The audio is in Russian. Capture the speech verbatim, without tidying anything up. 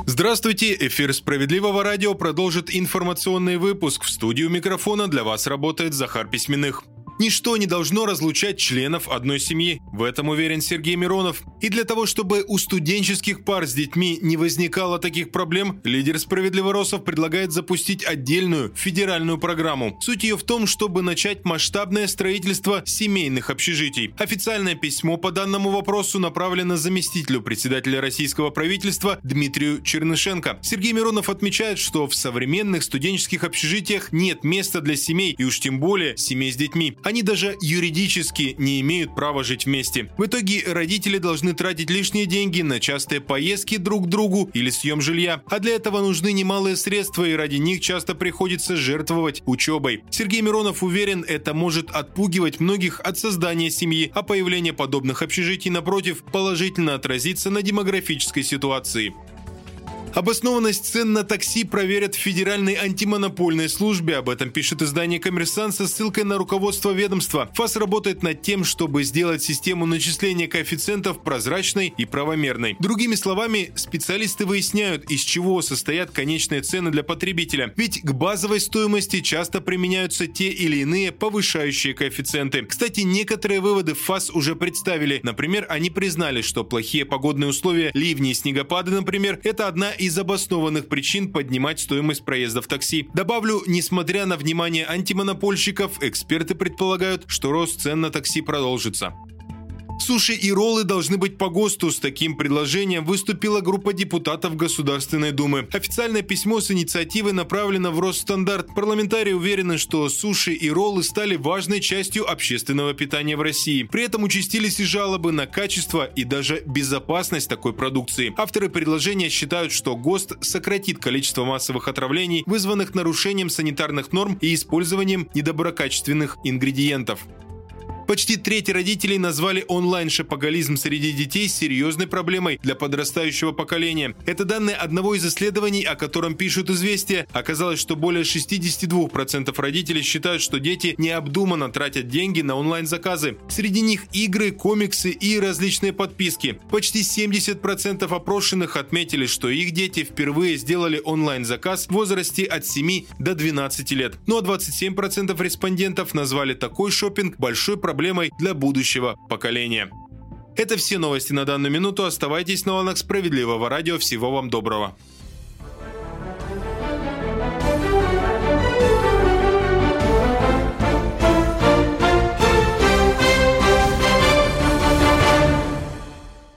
Здравствуйте! Эфир «Справедливого радио» продолжит информационный выпуск. В студию микрофона для вас работает Захар Письменных. Ничто не должно разлучать членов одной семьи. В этом уверен Сергей Миронов. И для того, чтобы у студенческих пар с детьми не возникало таких проблем, лидер «Справедливоросов» предлагает запустить отдельную федеральную программу. Суть ее в том, чтобы начать масштабное строительство семейных общежитий. Официальное письмо по данному вопросу направлено заместителю председателя российского правительства Дмитрию Чернышенко. Сергей Миронов отмечает, что в современных студенческих общежитиях нет места для семей, и уж тем более семей с детьми. Они даже юридически не имеют права жить вместе. В итоге родители должны тратить лишние деньги на частые поездки друг к другу или съем жилья. А для этого нужны немалые средства, и ради них часто приходится жертвовать учебой. Сергей Миронов уверен, это может отпугивать многих от создания семьи, а появление подобных общежитий, напротив, положительно отразится на демографической ситуации. Обоснованность цен на такси проверят в Федеральной антимонопольной службе. Об этом пишет издание «Коммерсант» со ссылкой на руководство ведомства. ФАС работает над тем, чтобы сделать систему начисления коэффициентов прозрачной и правомерной. Другими словами, специалисты выясняют, из чего состоят конечные цены для потребителя. Ведь к базовой стоимости часто применяются те или иные повышающие коэффициенты. Кстати, некоторые выводы ФАС уже представили. Например, они признали, что плохие погодные условия, ливни и снегопады, например, это одна из обоснованных причин поднимать стоимость проезда в такси. Добавлю, несмотря на внимание антимонопольщиков, эксперты предполагают, что рост цен на такси продолжится. Суши и роллы должны быть по ГОСТу. С таким предложением выступила группа депутатов Государственной Думы. Официальное письмо с инициативой направлено в Росстандарт. Парламентарии уверены, что суши и роллы стали важной частью общественного питания в России. При этом участились и жалобы на качество и даже безопасность такой продукции. Авторы предложения считают, что ГОСТ сократит количество массовых отравлений, вызванных нарушением санитарных норм и использованием недоброкачественных ингредиентов. Почти треть родителей назвали онлайн-шопоголизм среди детей серьезной проблемой для подрастающего поколения. Это данные одного из исследований, о котором пишут «Известия». Оказалось, что более шестьдесят два процента родителей считают, что дети необдуманно тратят деньги на онлайн-заказы. Среди них игры, комиксы и различные подписки. Почти семьдесят процентов опрошенных отметили, что их дети впервые сделали онлайн-заказ в возрасте от семи до двенадцати лет. Ну а двадцать семь процентов респондентов назвали такой шопинг большой проблемой проблемой для будущего поколения. Это все новости на данную минуту. Оставайтесь на волнах Справедливого радио. Всего вам доброго.